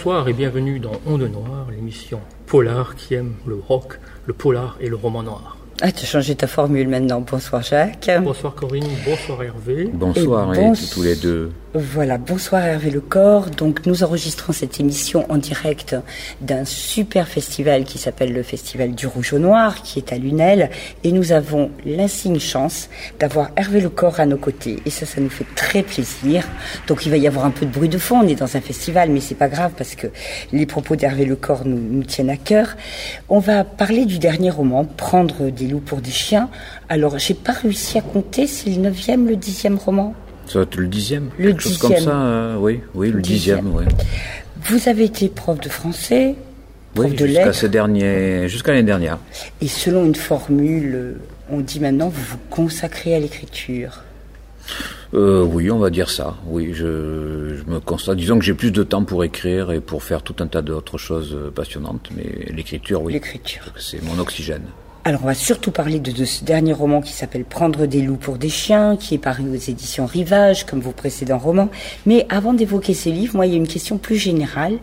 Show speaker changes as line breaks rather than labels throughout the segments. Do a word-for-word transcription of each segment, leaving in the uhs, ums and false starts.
Bonsoir et bienvenue dans Onde Noire, l'émission polar qui aime le rock, le polar et le roman noir.
Ah, tu as changé ta formule maintenant. Bonsoir Jacques.
Bonsoir Corinne, bonsoir Hervé.
Bonsoir et,
bon...
et tous les deux.
Voilà, bonsoir Hervé Lecor. Donc nous enregistrons cette émission en direct d'un super festival qui s'appelle le Festival du Rouge au Noir, qui est à Lunel. Et nous avons l'insigne chance d'avoir Hervé Lecor à nos côtés. Et ça, ça nous fait très plaisir. Donc il va y avoir un peu de bruit de fond. On est dans un festival, mais c'est pas grave parce que les propos d'Hervé Lecor nous, nous tiennent à cœur. On va parler du dernier roman, Prendre des loups pour des chiens. Alors, j'ai pas réussi à compter, c'est le neuvième, le dixième roman?
Ça va être le dixième.
Le
quelque
dixième.
chose comme ça, euh, oui, oui, le dixième, dixième oui.
Vous avez été prof de français, prof
oui,
de
jusqu'à
lettres.
Ces derniers, jusqu'à l'année dernière.
Et selon une formule, on dit maintenant, vous vous consacrez à l'écriture.
Euh, oui, on va dire ça. Oui, je, je me constate. Disons que j'ai plus de temps pour écrire et pour faire tout un tas d'autres choses passionnantes, mais l'écriture, oui.
L'écriture.
C'est mon oxygène.
Alors, on va surtout parler de, de ce dernier roman qui s'appelle Prendre des loups pour des chiens, qui est paru aux éditions Rivage, comme vos précédents romans. Mais avant d'évoquer ces livres, moi, il y a une question plus générale.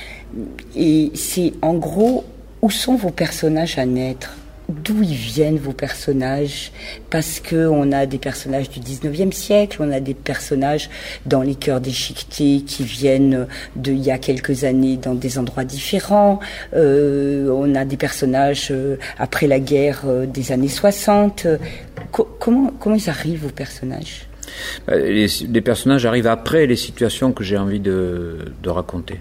Et c'est, en gros, où sont vos personnages à naître ? D'où ils viennent, vos personnages? Parce que on a des personnages du dix-neuvième siècle, on a des personnages dans les cœurs déchiquetés qui viennent de il y a quelques années dans des endroits différents. Euh, on a des personnages euh, après la guerre euh, des années soixante. Co- comment, comment ils arrivent, vos personnages?
Les, les personnages arrivent après les situations que j'ai envie de, de raconter.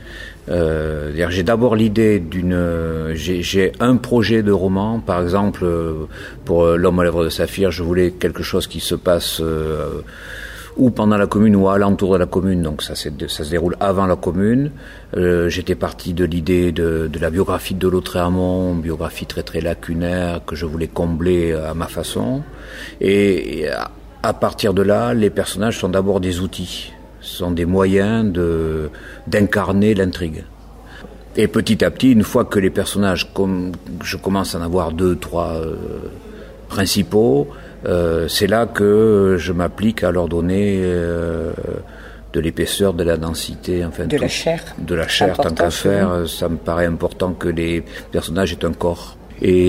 Euh, j'ai d'abord l'idée d'une, j'ai, j'ai un projet de roman, par exemple pour L'homme aux lèvres de saphir, je voulais quelque chose qui se passe euh, ou pendant la commune ou alentour de la commune, donc ça, c'est, ça se déroule avant la commune. Euh, j'étais parti de l'idée de, de la biographie de Lautréamont, une biographie très très lacunaire que je voulais combler à ma façon, et, et à, à partir de là, les personnages sont d'abord des outils. Ce sont des moyens de, d'incarner l'intrigue. Et petit à petit, une fois que les personnages, comme je commence à en avoir deux, trois euh, principaux, euh, c'est là que je m'applique à leur donner euh, de l'épaisseur, de la densité, enfin
de
tout,
la chair.
De la chair, tant qu'à faire, ça me paraît important que les personnages aient un corps. Et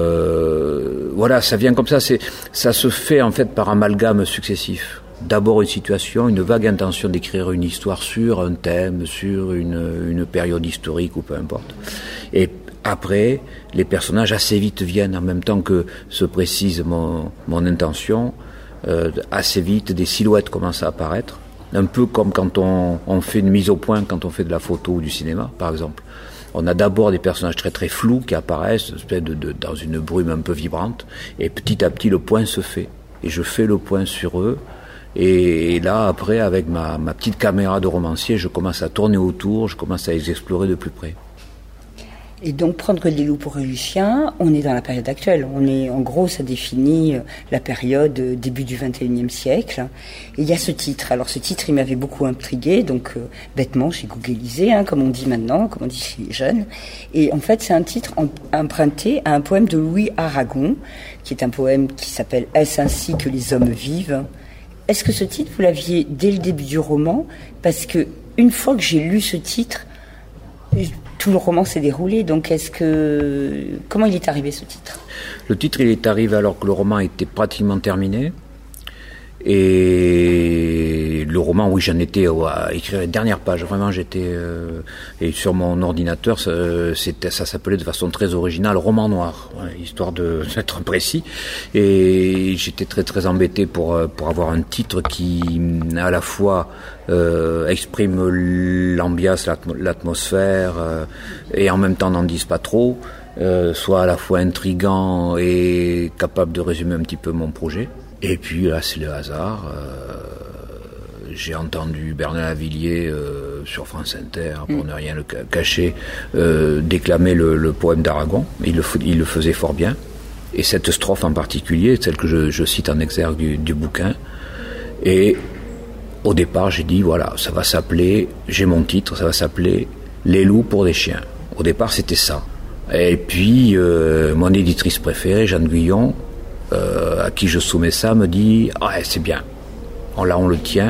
euh, voilà, ça vient comme ça. C'est, ça se fait en fait par amalgame successif. D'abord une situation, une vague intention d'écrire une histoire sur un thème, sur une, une période historique ou peu importe. Et après, les personnages assez vite viennent, en même temps que se précise mon, mon intention, euh, assez vite des silhouettes commencent à apparaître. Un peu comme quand on, on fait une mise au point, quand on fait de la photo ou du cinéma, par exemple. On a d'abord des personnages très très flous qui apparaissent de, de, dans une brume un peu vibrante, et petit à petit le point se fait. Et je fais le point sur eux. Et là, après, avec ma, ma petite caméra de romancier, je commence à tourner autour, je commence à les explorer de plus près.
Et donc, Prendre des loups pour des chiens, on est dans la période actuelle. On est, en gros, ça définit la période début du vingt et unième siècle. Et il y a ce titre. Alors, ce titre, il m'avait beaucoup intrigué. Donc, euh, bêtement, j'ai googlisé, hein, comme on dit maintenant, comme on dit chez les jeunes. Et en fait, c'est un titre emprunté à un poème de Louis Aragon, qui est un poème qui s'appelle « Est-ce ainsi que les hommes vivent ?» Est-ce que ce titre, vous l'aviez dès le début du roman? Parce que une fois que j'ai lu ce titre, tout le roman s'est déroulé. Donc, est-ce que comment il est arrivé ce titre?
Le titre, il est arrivé alors que le roman était pratiquement terminé. Et le roman, oui, j'en étais à écrire les dernières pages. Vraiment, j'étais euh, et sur mon ordinateur, ça, c'était, ça s'appelait de façon très originale roman noir, ouais, histoire de d'être précis. Et j'étais très très embêté pour pour avoir un titre qui à la fois euh, exprime l'ambiance, l'atmosphère, euh, et en même temps n'en dise pas trop, euh, soit à la fois intriguant et capable de résumer un petit peu mon projet. Et puis là, c'est le hasard. Euh, j'ai entendu Bernard Lavilliers euh, sur France Inter, pour mmh. ne rien le cacher, euh, déclamer le, le poème d'Aragon. Il le, il le faisait fort bien. Et cette strophe en particulier, celle que je, je cite en exergue du, du bouquin. Et au départ, j'ai dit, voilà, ça va s'appeler, j'ai mon titre, ça va s'appeler « Les loups pour des chiens ». Au départ, c'était ça. Et puis, euh, mon éditrice préférée, Jeanne Guyon, Euh, à qui je soumets ça, me dit « Ah, c'est bien, on, là on le tient,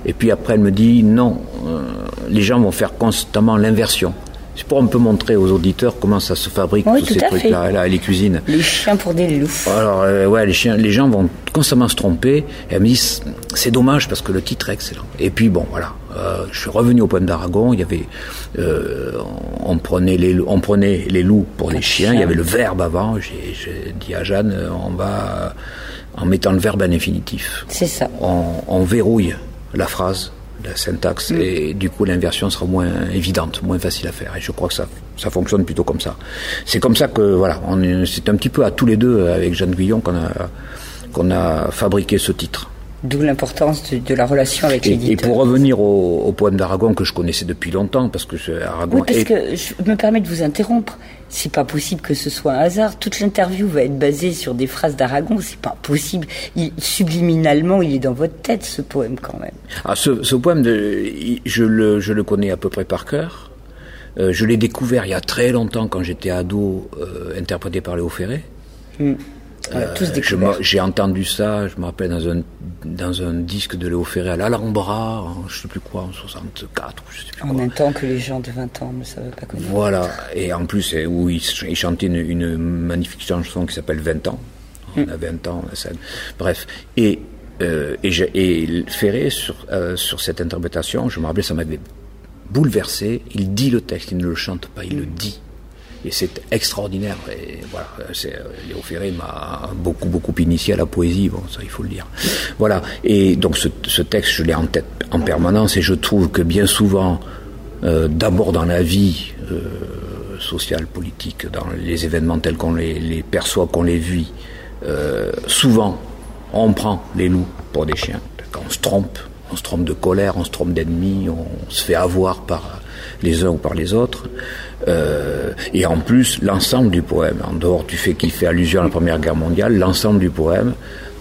Et puis après, elle me dit, non, euh, les gens vont faire constamment l'inversion. C'est pour un peu montrer aux auditeurs comment ça se fabrique,
oui,
tous ces trucs-là, là, les cuisines.
Les chiens pour des loups.
Alors, euh, ouais, les, chiens, les gens vont constamment se tromper. Et elle me dit, c'est dommage parce que le titre est excellent. Et puis, bon, voilà. Euh, je suis revenu au poème d'Aragon. Il y avait, euh, on, prenait les, on prenait les loups pour les chiens. Chien. Il y avait le verbe avant. J'ai, j'ai dit à Jeanne, on va, en mettant le verbe à l'infinitif.
C'est ça.
On, on verrouille la phrase, la syntaxe, mmh. et du coup l'inversion sera moins évidente, moins facile à faire. Et je crois que ça, ça fonctionne plutôt comme ça. C'est comme ça que, voilà, on est, c'est un petit peu à tous les deux, avec Jeanne Guyon, qu'on a, qu'on a fabriqué ce titre.
D'où l'importance de, de la relation avec
et,
l'éditeur.
Et pour revenir au, au poème d'Aragon que je connaissais depuis longtemps, parce que Aragon.
Oui, parce
est...
que je me permets de vous interrompre. C'est pas possible que ce soit un hasard. Toute l'interview va être basée sur des phrases d'Aragon. C'est pas possible. Il, subliminalement, il est dans votre tête, ce poème, quand même.
Ah, ce, ce poème, de, je, le, je le connais à peu près par cœur. Euh, je l'ai découvert il y a très longtemps, quand j'étais ado, euh, interprété par Léo Ferré.
Mm. Euh, tous
je j'ai entendu ça, je me rappelle, dans un, dans un disque de Léo Ferré à l'Alhambra, en, je sais plus quoi, en soixante-quatre, je sais plus
en
quoi.
un temps que les gens de vingt ans ne savaient pas connaître.
Voilà, et en plus, où il, il chantait une, une magnifique chanson qui s'appelle vingt ans. On mm. a vingt ans, la scène. Bref, et, euh, et, et Ferré, sur, euh, sur cette interprétation, je me rappelle, ça m'avait bouleversé. Il dit le texte, il ne le chante pas, il mm. le dit. Et c'est extraordinaire. Et voilà, c'est, Léo Ferré m'a beaucoup, beaucoup initié à la poésie, bon, ça il faut le dire. Voilà. Et donc ce, ce texte, je l'ai en tête en permanence, et je trouve que bien souvent, euh, d'abord dans la vie euh, sociale, politique, dans les événements tels qu'on les, les perçoit, qu'on les vit, euh, souvent, on prend les loups pour des chiens. Quand on se trompe, on se trompe de colère, on se trompe d'ennemis, on se fait avoir par les uns ou par les autres. Euh, et en plus, l'ensemble du poème, en dehors du fait qu'il fait allusion à la Première Guerre mondiale, l'ensemble du poème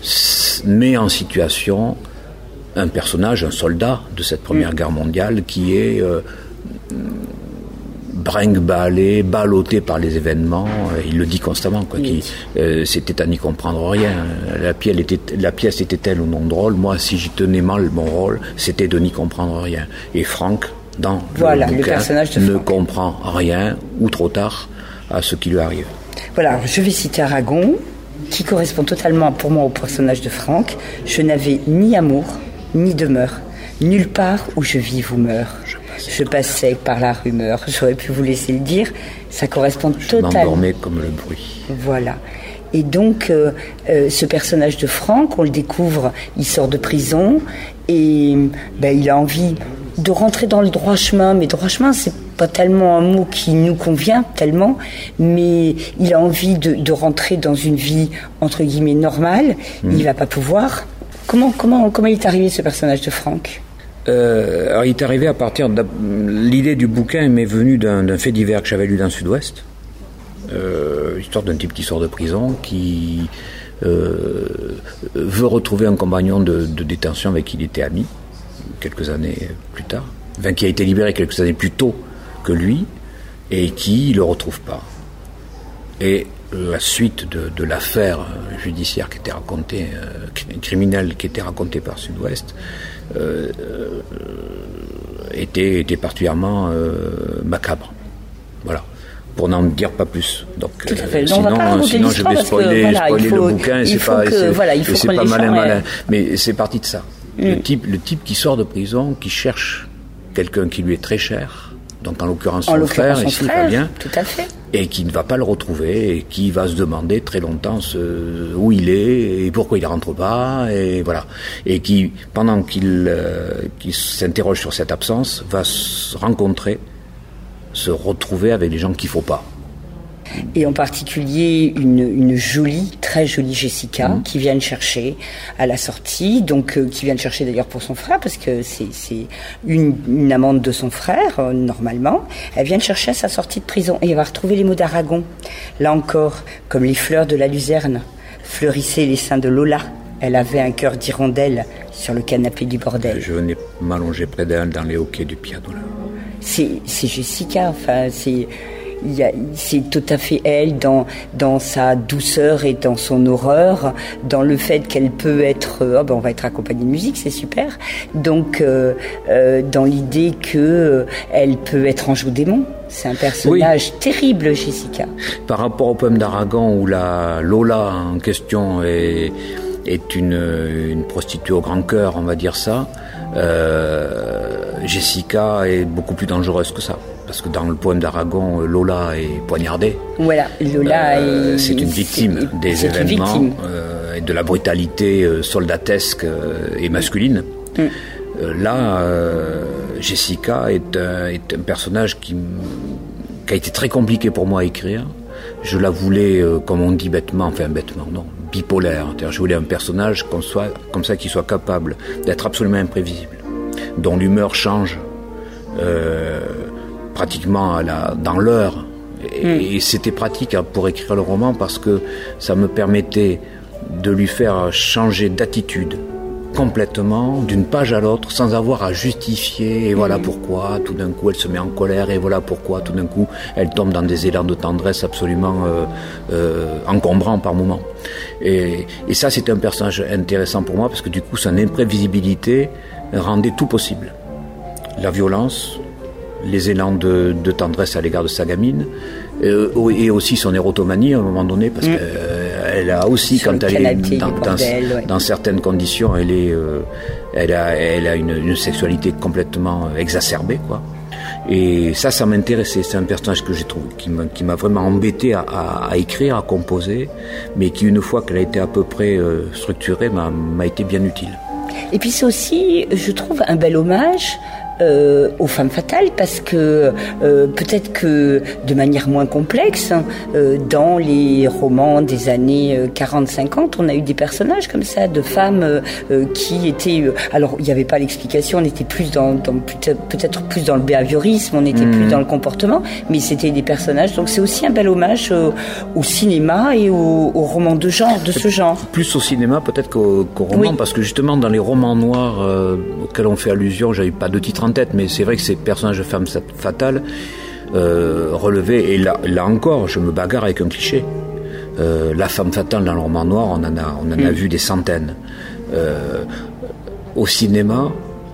met en situation un personnage, un soldat de cette Première Guerre mondiale qui est euh, brinque-ballé, ballotté par les événements. Il le dit constamment, quoi. Qui, euh, c'était à n'y comprendre rien. La pièce, était, la pièce était telle ou non drôle. Moi, si j'y tenais mal mon rôle, c'était de n'y comprendre rien. Et Franck, dans
voilà,
le bouquin,
le personnage de
ne
Franck.
comprend rien, ou trop tard, à ce qui lui arrive.
Voilà, je vais citer Aragon, qui correspond totalement pour moi au personnage de Franck. Je n'avais ni amour, ni demeure, nulle part où je vis ou meurs. Je passais, je passais par la rumeur. J'aurais pu vous laisser le dire, ça correspond
je
totalement. Je
m'endormais comme le bruit.
Voilà. Et donc, euh, euh, ce personnage de Franck, on le découvre, il sort de prison, et ben, il a envie de rentrer dans le droit chemin, mais droit chemin, c'est pas tellement un mot qui nous convient tellement, mais il a envie de, de rentrer dans une vie entre guillemets normale. Mmh. Il va pas pouvoir. Comment comment comment il est arrivé ce personnage de Franck?
Euh, alors il est arrivé à partir de l'idée du bouquin m'est venue d'un, d'un fait divers que j'avais lu dans le Sud-Ouest, euh, l'histoire d'un type qui sort de prison, qui euh, veut retrouver un compagnon de, de détention avec qui il était ami quelques années plus tard, enfin qui a été libéré quelques années plus tôt que lui, et qui ne le retrouve pas. Et la suite de, de l'affaire judiciaire qui était racontée, euh, criminelle qui était racontée par Sud-Ouest, euh, euh, était, était particulièrement euh, macabre. Voilà. Pour n'en dire pas plus. Donc,
Tout à fait.
Euh,
non,
sinon, sinon je vais spoiler, que, voilà, spoiler faut, le bouquin, et c'est pas, que, c'est,
voilà, il faut
et c'est pas malin, malin.
Ouais.
Mais c'est parti de ça. Mm. Le type, le type qui sort de prison, qui cherche quelqu'un qui lui est très cher, donc en l'occurrence son
en
frère,
son
ici,
frère,
Fabien,
tout à fait.
et qui ne va pas le retrouver, et qui va se demander très longtemps ce, où il est, et pourquoi il ne rentre pas, et voilà. Et qui, pendant qu'il, euh, qu'il s'interroge sur cette absence, va se rencontrer, se retrouver avec les gens qu'il ne faut pas.
Et en particulier une, une jolie, très jolie Jessica, mmh. qui vient le chercher à la sortie, donc euh, qui vient le chercher d'ailleurs pour son frère, parce que c'est, c'est une, une amante de son frère, euh, normalement. Elle vient le chercher à sa sortie de prison, et elle va retrouver les mots d'Aragon. Là encore, comme les fleurs de la luzerne, fleurissaient les seins de Lola. Elle avait un cœur d'hirondelle sur le canapé du bordel.
Je venais m'allonger près d'elle dans les hoquets du piano. Là.
C'est, c'est Jessica, enfin, c'est... il y a, c'est tout à fait elle dans dans sa douceur et dans son horreur, dans le fait qu'elle peut être, oh ben on va être accompagné de musique, c'est super. Donc euh, euh, dans l'idée que euh, elle peut être ange ou démon. C'est un personnage oui. terrible, Jessica.
Par rapport au poème d'Aragon où la Lola en question est, est une, une prostituée au grand cœur, on va dire ça, euh, Jessica est beaucoup plus dangereuse que ça. Parce que dans le poème d'Aragon, Lola est poignardée.
Voilà, Lola
euh,
est...
C'est une victime c'est, des c'est événements victime. Euh, et de la brutalité euh, soldatesque euh, et masculine. Mm. Euh, là... Euh, Jessica est un, est un personnage qui, qui a été très compliqué pour moi à écrire. Je la voulais, euh, comme on dit bêtement, enfin bêtement, non, bipolaire. C'est-à-dire, je voulais un personnage comme, soit, comme ça qui soit capable d'être absolument imprévisible, dont l'humeur change euh, pratiquement à la, dans l'heure. Et, mm. et c'était pratique pour écrire le roman parce que ça me permettait de lui faire changer d'attitude complètement, d'une page à l'autre, sans avoir à justifier, et voilà pourquoi, tout d'un coup elle se met en colère, et voilà pourquoi, tout d'un coup elle tombe dans des élans de tendresse absolument euh, euh, encombrants par moments. Et, et ça c'est un personnage intéressant pour moi, parce que du coup son imprévisibilité rendait tout possible. La violence, les élans de, de tendresse à l'égard de sa gamine, euh, et aussi son érotomanie à un moment donné, parce mmh. qu'elle a aussi, sur quand elle est dans, dans, ouais. dans certaines conditions, elle, est, euh, elle a, elle a une, une sexualité complètement exacerbée, quoi. Et ça, ça m'intéressait. C'est un personnage que j'ai trouvé, qui m'a, qui m'a vraiment embêté à, à, à écrire, à composer, mais qui, une fois qu'elle a été à peu près euh, structurée, m'a, m'a été bien utile.
Et puis c'est aussi, je trouve, un bel hommage Euh, aux femmes fatales, parce que euh, peut-être que de manière moins complexe, hein, euh, dans les romans des années euh, quarante cinquante, on a eu des personnages comme ça, de femmes euh, qui étaient... Euh, alors, il n'y avait pas l'explication, on était plus dans, dans peut-être plus dans le behaviorisme, on était mmh. plus dans le comportement, mais c'était des personnages. Donc c'est aussi un bel hommage au, au cinéma et au, au roman de genre, de ce genre.
Plus au cinéma peut-être qu'au, qu'au roman, oui. Parce que justement dans les romans noirs euh, auxquels on fait allusion, j'avais pas de titre en tête, mais c'est vrai que ces personnages de femmes fatales euh, relevaient, et là, là encore, je me bagarre avec un cliché. Euh, la femme fatale dans le roman noir, on en a, on en a mmh. vu des centaines. Euh, au cinéma,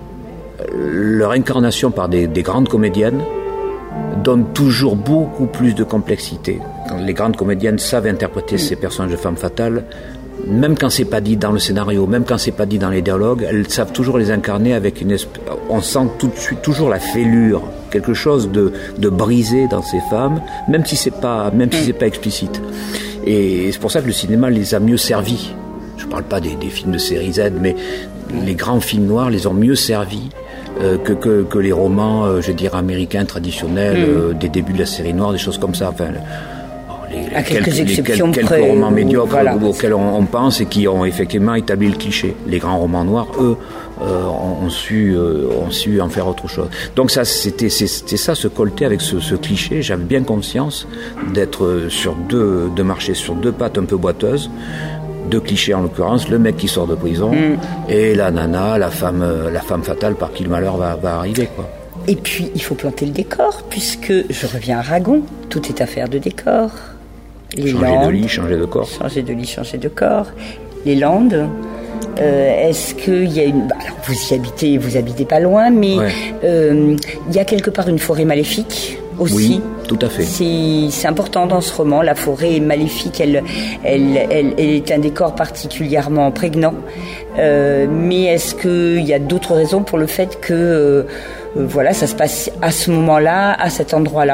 leur incarnation par des, des grandes comédiennes donne toujours beaucoup plus de complexité. Les grandes comédiennes savent interpréter mmh. ces personnages de femmes fatales. Même quand c'est pas dit dans le scénario, même quand c'est pas dit dans les dialogues, elles savent toujours les incarner avec une espèce... On sent tout de suite toujours la fêlure, quelque chose de, de brisé dans ces femmes, même si c'est pas, même si c'est pas explicite. Et c'est pour ça que le cinéma les a mieux servis. Je parle pas des, des films de série Z, mais les grands films noirs les ont mieux servis euh, que, que, que les romans, euh, je veux dire, américains traditionnels, mmh. euh, des débuts de la série noire, des choses comme ça. Enfin, Les,
à quelques, quelques exceptions
les, quelques,
près,
quelques romans médiocres
voilà.
auxquels on, on pense et qui ont effectivement établi le cliché. Les grands romans noirs, eux, euh, ont, su, euh, ont su en faire autre chose. Donc ça, c'était, c'était ça, se colter avec ce, ce cliché. J'avais bien conscience d'être sur deux, de marcher sur deux pattes un peu boiteuses, deux clichés en l'occurrence, le mec qui sort de prison mm. et la nana, la femme, la femme fatale par qui le malheur va, va arriver, quoi.
Et puis, il faut planter le décor, puisque, je reviens à Aragon, tout est affaire de décor. Les
changer
Landes,
de lit, changer de corps.
Changer de lit, changer de corps. Les Landes, euh, est-ce qu'il y a une... Bah, alors, vous y habitez, vous habitez pas loin, mais ouais. euh, il y a quelque part une forêt maléfique aussi.
Oui, tout à fait.
C'est, c'est important dans ce roman. La forêt est maléfique, elle, elle, elle, elle est un décor particulièrement prégnant. Euh, mais est-ce qu'il y a d'autres raisons pour le fait que... Euh, Euh, voilà, ça se passe à ce moment-là, à cet endroit-là.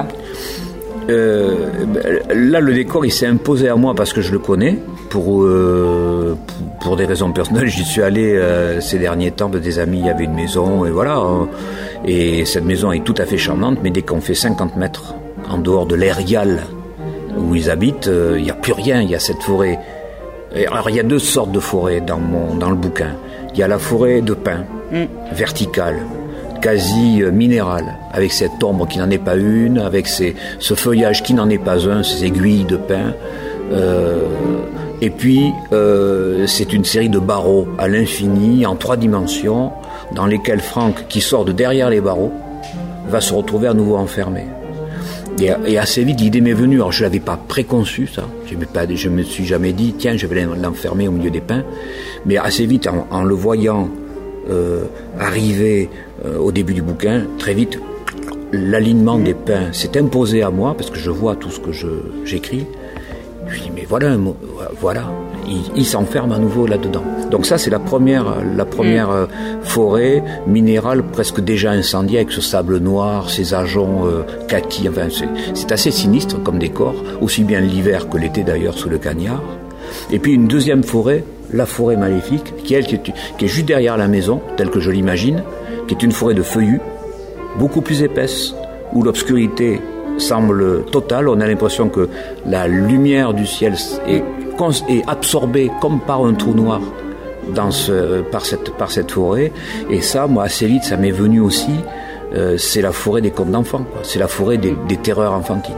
Euh, là, le décor, il s'est imposé à moi parce que je le connais. Pour, euh, pour des raisons personnelles, j'y suis allé euh, ces derniers temps de des amis. Il y avait une maison, et voilà. Hein, et cette maison est tout à fait charmante, mais dès qu'on fait cinquante mètres en dehors de l'aérial où ils habitent, euh, il n'y a plus rien. Il y a cette forêt. Et alors, il y a deux sortes de forêts dans, mon, dans le bouquin. Il y a la forêt de pins, mm. verticale, quasi minérale, avec cette ombre qui n'en est pas une, avec ces, ce feuillage qui n'en est pas un, ces aiguilles de pin. Euh, et puis, euh, c'est une série de barreaux à l'infini, en trois dimensions, dans lesquels Franck, qui sort de derrière les barreaux, va se retrouver à nouveau enfermé. Et, et assez vite, l'idée m'est venue. Alors, je l'avais pas préconçu, ça. Je ne pas, je me suis jamais dit, tiens, je vais l'enfermer au milieu des pins. Mais assez vite, en, en le voyant euh, arriver euh, au début du bouquin, très vite, l'alignement des pins s'est imposé à moi, parce que je vois tout ce que je, j'écris. Je me dis, mais voilà, un mot, voilà. Il, il s'enferme à nouveau là-dedans. Donc ça, c'est la première, la première mmh. forêt minérale presque déjà incendiée avec ce sable noir, ces ajoncs euh, kaki. Enfin, c'est, c'est assez sinistre comme décor, aussi bien l'hiver que l'été d'ailleurs sous le cagnard. Et puis une deuxième forêt, la forêt maléfique, qui, elle, qui, est, qui est juste derrière la maison, telle que je l'imagine, qui est une forêt de feuillus, beaucoup plus épaisse, où l'obscurité semble totale. On a l'impression que la lumière du ciel est est absorbé comme par un trou noir dans ce, par, cette, par cette forêt. Et ça, moi, assez vite, ça m'est venu aussi. Euh, c'est la forêt des contes d'enfants, quoi. C'est la forêt des, des terreurs enfantines.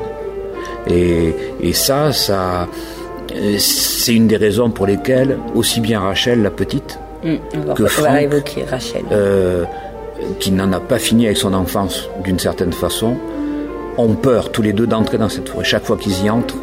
Et, et ça, ça, c'est une des raisons pour lesquelles, aussi bien Rachel, la petite, mmh,
on
que
va,
Franck,
on va évoquer Rachel.
Euh, qui n'en a pas fini avec son enfance d'une certaine façon, ont peur tous les deux d'entrer dans cette forêt. Chaque fois qu'ils y entrent,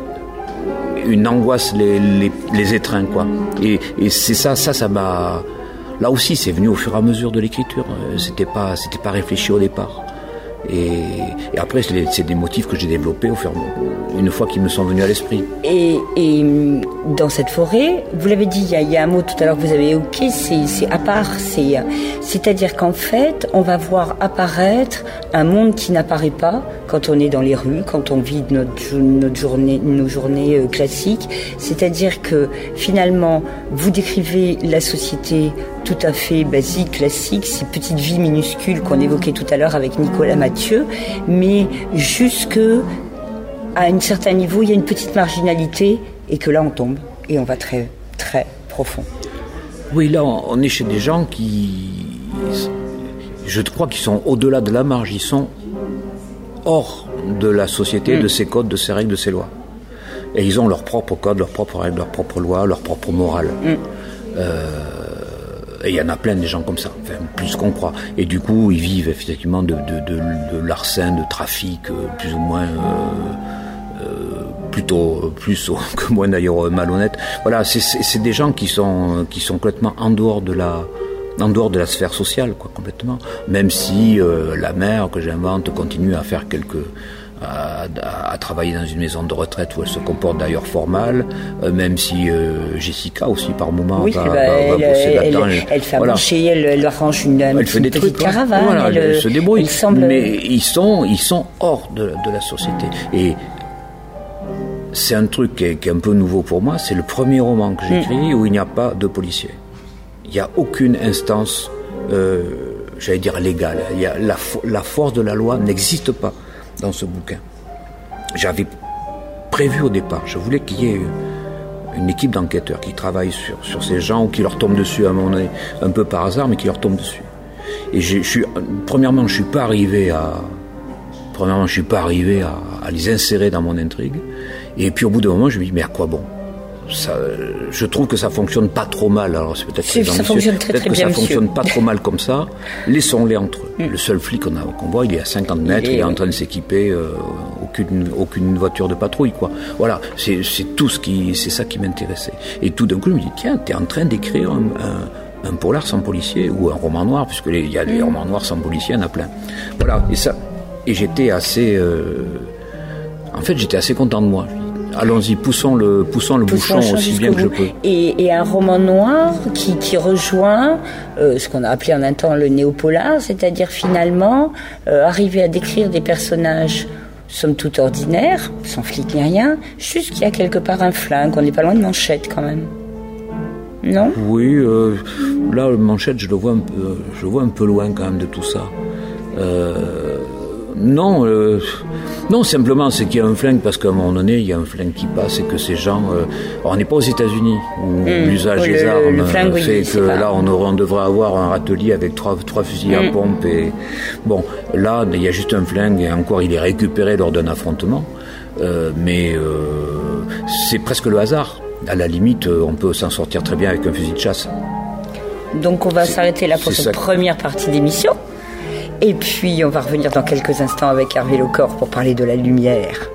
une angoisse les, les, les étreint, quoi. Et, et c'est ça, ça, ça m'a... Là aussi, c'est venu au fur et à mesure de l'écriture. C'était pas, c'était pas réfléchi au départ. Et, et après, c'est, les, c'est des motifs que j'ai développés au fur et à mesure, une fois qu'ils me sont venus à l'esprit.
Et, et dans cette forêt, vous l'avez dit, il y, y a un mot tout à l'heure que vous avez évoqué, c'est, c'est à part. C'est, c'est-à-dire qu'en fait, on va voir apparaître un monde qui n'apparaît pas quand on est dans les rues, quand on vit notre, notre journée, nos journées euh, classiques. C'est-à-dire que finalement, vous décrivez la société tout à fait basique, classique, ces petites vies minuscules qu'on évoquait tout à l'heure avec Nicolas Mathieu, mais jusque à un certain niveau, il y a une petite marginalité et que là on tombe et on va très très profond.
Oui, là on est chez des gens qui, je crois qu'ils sont au-delà de la marge, ils sont hors de la société, mmh. de ses codes, de ses règles, de ses lois. Et ils ont leurs propres codes, leurs propres règles, leurs propres lois, leur propre morale. Mmh. Euh, Et il y en a plein des gens comme ça, enfin, plus qu'on croit. Et du coup, ils vivent effectivement de, de, de, de larcin, de trafic, plus ou moins, euh, euh, plutôt plus que moins d'ailleurs malhonnête. Voilà, c'est, c'est, c'est des gens qui sont qui sont complètement en dehors de la en dehors de la sphère sociale, quoi, complètement. Même si euh, la mère que j'invente continue à faire quelques À, à, à travailler dans une maison de retraite où elle se comporte d'ailleurs fort mal, euh, même si euh, Jessica aussi par moment
oui,
va,
bah,
va, va
elle,
bosser
elle,
là-dedans.
Elle, elle fait
voilà.
manger, elle, elle arrange une, une,
elle fait
une
des
petite
trucs,
caravane.
Voilà, elle, elle se débrouille.
Elle semble...
Mais ils sont, ils sont hors de, de la société. Et c'est un truc qui est, qui est un peu nouveau pour moi. C'est le premier roman que j'écris mmh. où il n'y a pas de policier. Il n'y a aucune instance, euh, j'allais dire légale. Il y a la, la force de la loi n'existe pas dans ce bouquin. J'avais prévu au départ, je voulais qu'il y ait une équipe d'enquêteurs qui travaille sur, sur ces gens ou qui leur tombe dessus à un moment donné, un peu par hasard, mais qui leur tombe dessus. Et je suis, premièrement, je suis pas arrivé à, premièrement, je suis pas arrivé à, à les insérer dans mon intrigue. Et puis au bout d'un moment, je me dis, mais à quoi bon? Ça, je trouve que ça fonctionne pas trop mal. Alors c'est peut-être
c'est,
que
ça fonctionne très,
peut-être
très
que
bien,
ça
monsieur.
fonctionne pas trop mal comme ça. Laissons-les entre eux. Mm. Le seul flic qu'on, a, qu'on voit, il est à cinquante mètres, il est, il est en train de s'équiper. Euh, aucune, aucune voiture de patrouille, quoi. Voilà, c'est, c'est tout ce qui, c'est ça qui m'intéressait. Et tout d'un coup, je me dis, tiens, t'es en train d'écrire un, un, un polar sans policier ou un roman noir, puisque il y a des mm. romans noirs sans policier, il y en a plein. Voilà, et ça, et j'étais assez, euh, en fait, j'étais assez content de moi. Allons-y, poussons le, poussons le poussons bouchon aussi bien que je peux.
Et, et un roman noir qui, qui rejoint euh, ce qu'on a appelé en un temps le néopolar, c'est-à-dire finalement euh, arriver à décrire des personnages somme toute ordinaires, sans flic ni rien, juste qu'il y a quelque part un flingue, on n'est pas loin de Manchette quand même. Non ?
Oui, euh, là, Manchette, je le vois un peu, je le vois un peu loin quand même de tout ça. Euh, non, euh, non, simplement c'est qu'il y a un flingue parce qu'à un moment donné il y a un flingue qui passe et que ces gens, euh, on n'est pas aux États-Unis où mmh, l'usage le, des armes flingue, fait oui, que là on, aura, on devrait avoir un râtelier avec trois, trois fusils mmh. à pompe et bon là il y a juste un flingue et encore il est récupéré lors d'un affrontement, euh, mais euh, c'est presque le hasard. À la limite, on peut s'en sortir très bien avec un fusil de chasse.
Donc on va c'est, s'arrêter là pour cette ça. première partie d'émission. Et puis, on va revenir dans quelques instants avec Hervé Lecor pour parler de la lumière.